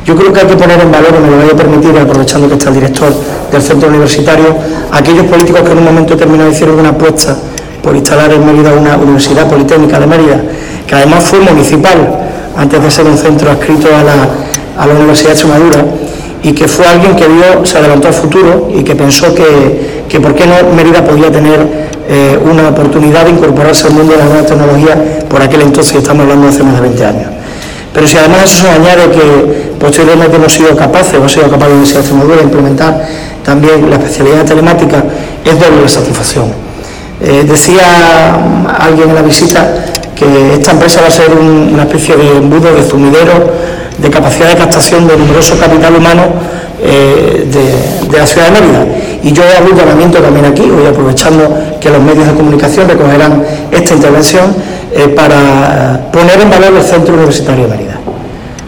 Yo creo que hay que poner en valor, y me lo voy a permitir, aprovechando que está el director del centro universitario, aquellos políticos que en un momento determinado hicieron una apuesta por instalar en Mérida una Universidad Politécnica de Mérida, que además fue municipal, antes de ser un centro adscrito a la Universidad de Extremadura, y que fue alguien que se adelantó al futuro y que pensó que por qué no Mérida podía tener una oportunidad de incorporarse al mundo de las nuevas tecnologías por aquel entonces, estamos hablando de hace más de 20 años. Pero si además eso se añade que posteriormente hemos sido capaces la Universidad de Extremadura de implementar también la especialidad de telemática, es doble la satisfacción. Decía alguien en la visita que esta empresa va a ser una especie de embudo, de sumidero, de capacidad de captación de numeroso capital humano de la ciudad de Mérida. Y yo hago un llamamiento también aquí, hoy aprovechando que los medios de comunicación recogerán esta intervención, para poner en valor el Centro Universitario de Mérida.